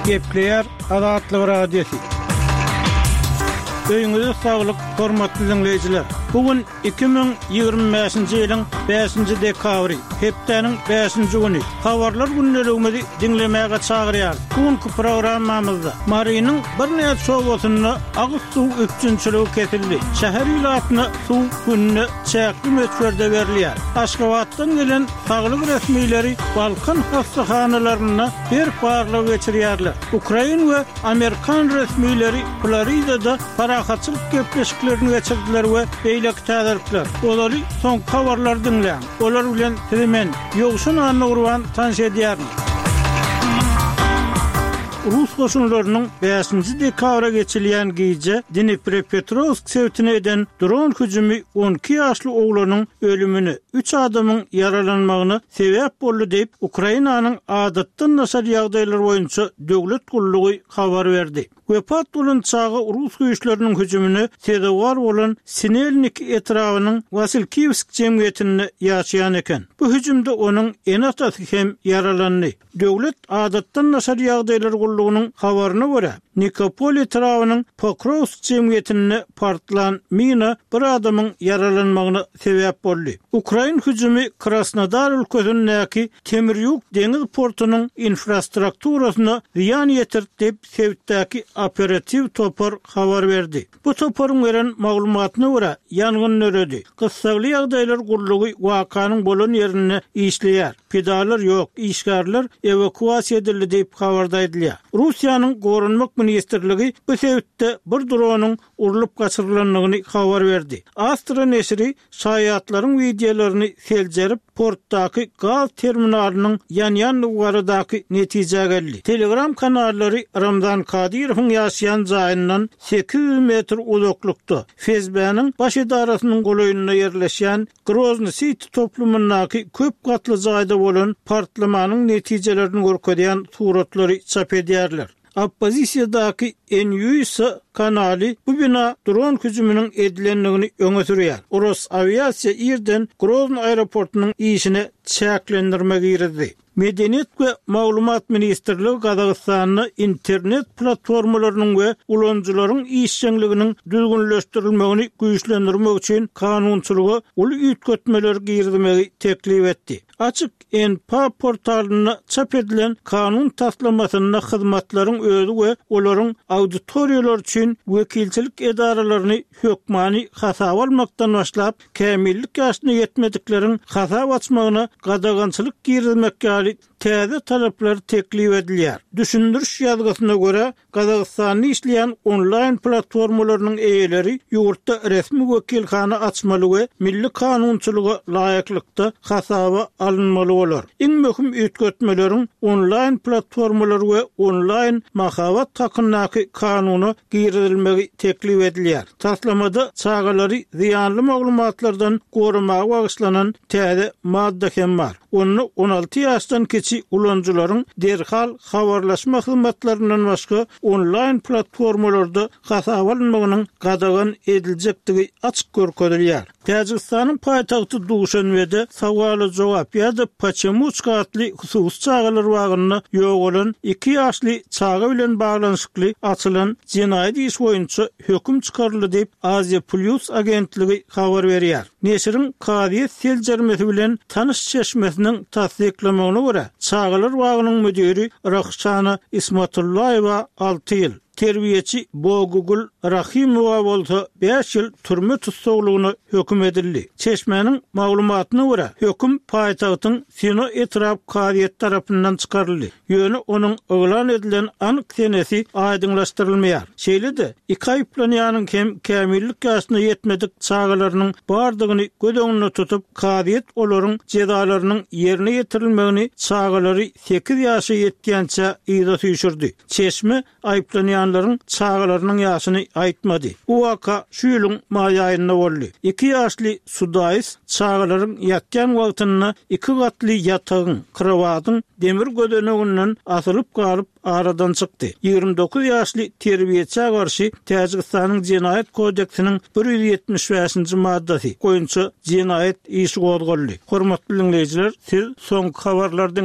Gepleyer Azatlyk Radiosu. Öýüňizde saglyk, hormatly dinleýijiler. Bugün 2025-nji ýylyň 5-nji dekabry, hepdeniň 5-nji güni. Habarlar günneligimizi dinlemäge çagyrýar. Bugünkü programmamyzda Marynyň bir näçe sowatyny agyş suw üçinçiligi kesildi. Şäher ýylatyny suw günne çäkli möçberde berilýär. Aşgabatdan gelen saglyk resmiýetleri Balkan hastahanalaryna bir barlyk geçirýärler. Ukraina we Amerikan resmiýetleri Floridada parahatçylyk gepleşiklerini geçirdiler we beýlek täzirlikler. Olary soň habarlar dinleýän. Olar bilen hemen ýogşun anly urwan tanış edýärmi? Rus goşunlarynyň 5-nji dekabra geçilýän gece Dnipropetrovsk sewtine eden dron hüjümi 12 ýaşly oglanyň ölümini, 3 adamyň yaralanmagyny sebäp boldy diýip Ukrainanyň adatdan nasar ýagdaýlar boýunça döwlet gullugy habar berdi. Wepat bolan çağı Rus güýçleriniň hüjümini sedewar bolan Sinelnik etrawynyň Vasilkivsk jemgyýetine ýaşaýan eken. Bu hüjümde onuň enatasy hem yaralandy. Döwlet adatdan nasar ýagdaýlar gullugynyň habaryna görä, Nikopol etrawynyň Pokrovsk jemgyýetine partlan mina bir adamyň yaralanmagyna sebäp boldy. Ukraina hüjümi Krasnodar ülkesindäki Temir-ýug deňiz portunyň infrastrukturasyna ziýan ýetirdi diýip Sewtdäki operativ topar habar berdi. Bu toparın veren maglumatyna görä ýangyn nöredi. Gysgaly ýagdaýlar gullugy wakanyň bolan ýerine işleýär. Pedalar ýok, işgärler evakuasiýa edildi diýip habarda edilýär. Russiýanyň gorunmak ministrligi bu sebäpde bir dronyň urulyp gaçyrylandygyny habar berdi. Astra neşri şaýatlaryň videolaryny seljerip portdaky gaz terminalynyň ýan-ýan uwarydaky netije geldi. Telegram kanallary Ramzan Kadyrowyň ýaşaýan jaýyndan 800 metr uzaklykda Fezbäniň baş edarasynyň golaýynyna ýerleşýän Grozny City toplumyndaky köp gatly jaýda bolan partlamanyň netijelerini görkezýän suratlary çap edýärler. Oppozisiýadaky NUS kanaly bu bina dron hüjüminiň edilenligini öňe sürýär. Rus aviasiýa ýerden Grozny aeroportunyň işine çäklendirmek girdi. Medeniýet we Maglumat Ministrligi Gazagystanyň internet platformalarynyň we ulanjylaryň işçiliginiň düzgünleşdirilmegini güýçlendirmek üçin kanunçylygy ul ýetgetmeler girdirmegi teklip etdi. Açık NPA portalyna çap edilen kanun taslamasyna hyzmatlaryň özü we olaryň auditoriýalar üçin wekilçilik edaralaryny hökmani hasap almakdan başlap kämillik ýaşyna ýetmedikleriň hasap açmagyna gadagançylyk girdirmekkä täze talepler teklip edilýär. Düşündürüş ýazgysyna görä Gazagystanyň işleýän onlaýn platformalarynyň eýeleri ýurtda resmi wekilhana açmaly we milli kanunçylyga laýyklykda hasaba alınmaly bolar. Iň möhüm ýetgetmeleriň onlaýn platformalar we onlaýn mahabat hakkyndaky kanuny girilmegi teklip edilýär. Taslamada çağalary ziýanly maglumatlardan gorumaga bagyşlanan täze madda hem bar. Onu 16 ýaşdan keçi ulanjylaryň derhal habarlaşma hyzmatlarynyň başga onlaýn platformalarda hasap alınmagynyň gadagan ediljekdigi açyk görkezilýär. Täjikistanyň paýtagty Duşanbede sowala jogap ýa-da Paçemuçka adly husus çağalar wagyny ýok bolan 2 ýaşly çağa bilen baglanyşykly açylan jenaýat iş boýunça höküm çykaryldy diýip Asia Plus agentligi habar berýär. Neşriň Kadyýet seljermesi bilen tanış çeşmesiniň tasdiklemegine görä çağalar wagynyň müdiri Rahşana Ismatullayewa 6 ýyl terbiýeçi Bogugul Rahimowa bolsa 5 ýyl türme tutsaglygyna höküm edildi. Çeşmenin maglumatyna görä höküm paýtagtyň Sino etrap Kadyýet tarapyndan çykaryldy. Ýöne onuň oglan edilen anyk senesi aýdynlaşdyrylmaýar. Şeýle-de 2 aýplanýanyň hem kämillik ýaşyna ýetmedik çağalarynyň bardygyny göz öňünde tutup Kadyýet olaryň jezalarynyň ýerine ýetirilmegini çağalary 8 ýaşa ýetgençe ýyda süýşürdi. Çeşme aýplanýan çağalarynyň ýaşyny aýtmady. Bu waka şu ýylyň may aýynda boldy. 2 ýaşly Sudais çağalaryň ýatgan wagtyny 2 gatly ýatagyň, krawatyň demir gödeneginden asylyp galyp aradan çykdy. 29 ýaşly terbiýeçiä garşy Täjikistanyň Jenaýat kodeksiniň 175-nji maddasy boýunça jenaýat işi gozgaldy. Hormatly dinleýijiler, siz soňky habarlardan